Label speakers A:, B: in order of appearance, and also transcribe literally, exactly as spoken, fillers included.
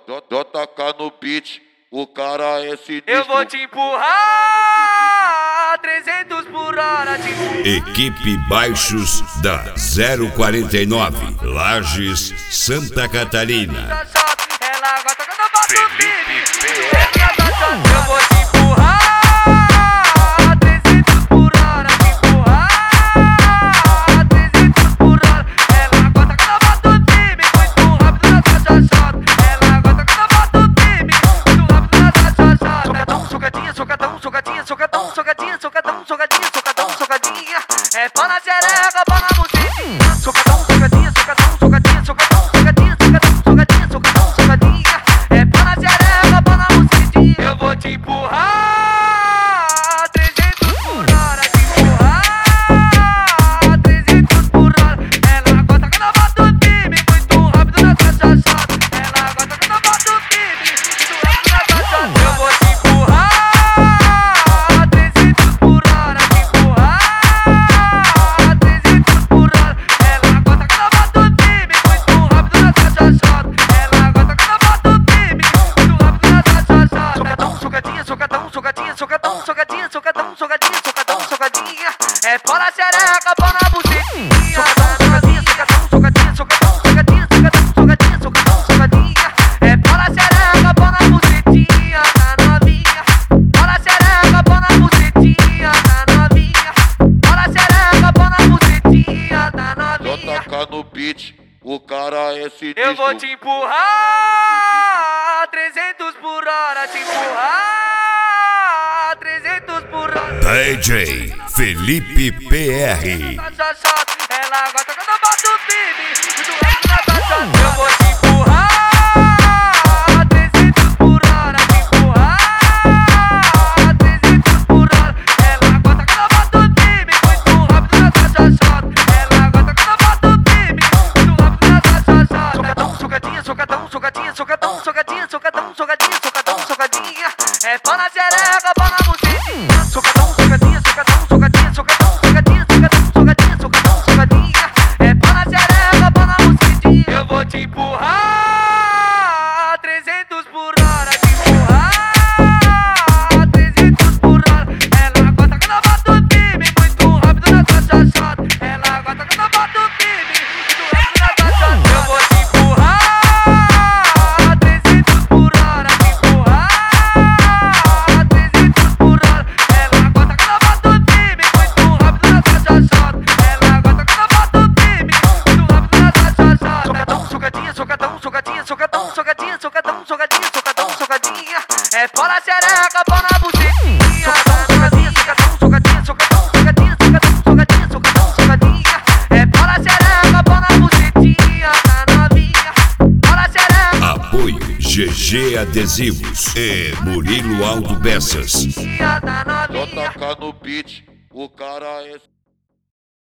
A: Dó tacar no beat, o cara é sinistro.
B: Eu vou te empurrar trezentos por hora, tipo.
C: Equipe Baixos da zero quarenta e nove, Lages, Santa Catarina.
B: Ela gosta quando eu bato
C: Felipe P R.
B: Eu vou te empurrar trezentos por hora, te empurrar trezentos por hora. Ela gosta quando eu bato firme, muito rápido na taxa chata. Ela gosta quando eu bato firme, muito rápido na taxa chata. Socadão, socadinha, socadão, socadinha, socadão, socadinha, socadão, socadinha, socadão, socadinha. É pau na xereca, pau na bucetinha. Socadão, socadinha, socadão, socadinha, socadão, socadinha, socadão, socadinha, socadão, socadinha. É pau na xereca, pau na bucetinha. Eu vou te empurrar trezentos por hora, te empurrar trezentos por hora. Ela gosta quando eu bato firme, muito rápido na taxa chata. Ela gosta quando eu bato firme, muito rápido na taxa chata. Eu vou te empurrar trezentos por hora, te empurrar trezentos por hora. Ela gosta quando eu bato firme, muito rápido na taxa chata. Ela gosta quando eu bato firme, muito rápido na taxa chata. Socadão, socadinha, socadão, socadinha, socadão, socadinha, socadão, socadinha, socadão, socadinha. É pau na xereca, pau na bucetinha. Socadão, socadinha, socadão, socadinha, socadão, socadinha, socadão, socadinha, socadão, socadinha. É pau na xereca, pau na bucetinha, tá novinha. Pau na xereca, pau na bucetinha, tá novinha. Pau na xereca, pau na bucetinha, tá
A: Dó
B: novinha.
A: tacar no beat, o cara é sinistro.
B: Eu vou te empurrar trezentos por hora, te empurrar trezentos por hora.
C: D J Felipe P R.
B: Taxa chata, ela gosta quando eu bato firme, muito rápido na taxa chata. Eu vou te empurrar trezentos por hora, te empurrar trezentos por hora. Ela gosta quando eu bato firme, muito rápido na taxa chata. Ela gosta quando eu bato firme, muito rápido na taxa chata. Socadão, socadinha, socadão, socadinha, socadão, socadinha, socadão, socadinha, socadão, socadinha. É pau na xereca, pau na bucetinha. Socadão, socadinha, socadão, socadinha, socadão, socadinha, socadão, socadinha, socadão, socadinha. É pau na xereca, pau na bucetinha. Eu vou te empurrar trezentos por hora, te empurrar trezentos por hora. Ela gosta quando eu bato firme, muito rápido na taxa chata. Ela gosta quando eu bato firme, muito rápido na taxa chata. Eu vou te empurrar trezentos por hora, te empurrar trezentos por hora. Ela gosta quando eu bato firme, muito rápido na taxa chata. Ela gosta quando eu bato firme, muito rápido na taxa chata. Socadão, socadinha, socadão, socadinha, socadão, socadinha, socadão, socadinha, socadão, socadinha. É pau na xereca, pau na bucetinha. Socadão, socadinha, socadão, socadinha, socadão, socadinha, socadão, socadinha, socadão, socadinha. É pau na xereca, pau na bucetinha, tá novinha. Pau na xereca.
C: Apoio G G Adesivos e Murilo Autopeças.
B: Tá
A: Dó
B: novinha.
A: tacar no beat, o cara é